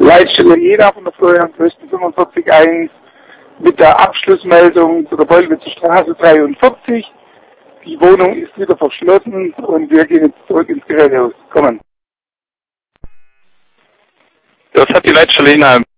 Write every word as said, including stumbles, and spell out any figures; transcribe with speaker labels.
Speaker 1: Leitstelle Jena von der Florian Fürsten fünfundvierzig eins mit der Abschlussmeldung zu der Bollwitzer Straße dreiundvierzig. Die Wohnung ist wieder verschlossen und wir gehen jetzt zurück ins Gerätehaus. Kommen.
Speaker 2: Das hat die Leitstelle Jena